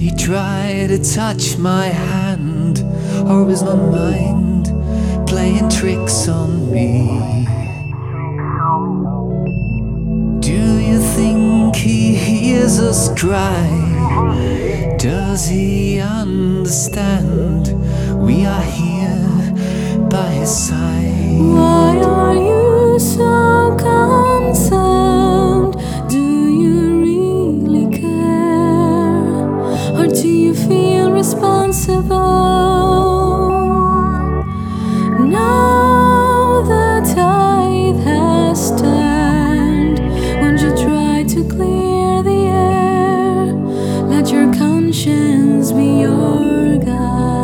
You try to touch my hand, or is my mind playing tricks on me? Do you think he hears us cry? Does he understand we are here by his side? Why are you so concerned? Do you really care? Or do you feel responsible? Now the tide has turned. Won't you try to clear the air? Let your conscience be your guide.